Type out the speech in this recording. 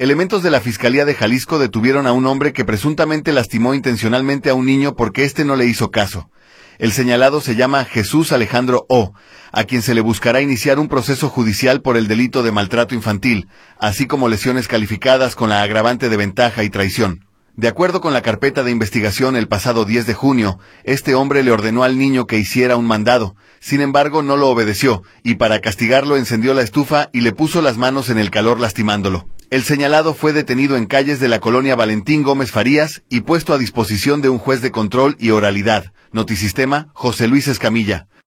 Elementos de la Fiscalía de Jalisco detuvieron a un hombre que presuntamente lastimó intencionalmente a un niño porque éste no le hizo caso. El señalado se llama Jesús Alejandro O., a quien se le buscará iniciar un proceso judicial por el delito de maltrato infantil, así como lesiones calificadas con la agravante de ventaja y traición. De acuerdo con la carpeta de investigación, el pasado 10 de junio, este hombre le ordenó al niño que hiciera un mandado. Sin embargo, no lo obedeció, y para castigarlo encendió la estufa y le puso las manos en el calor lastimándolo. El señalado fue detenido en calles de la colonia Valentín Gómez Farías y puesto a disposición de un juez de control y oralidad. Notisistema, José Luis Escamilla.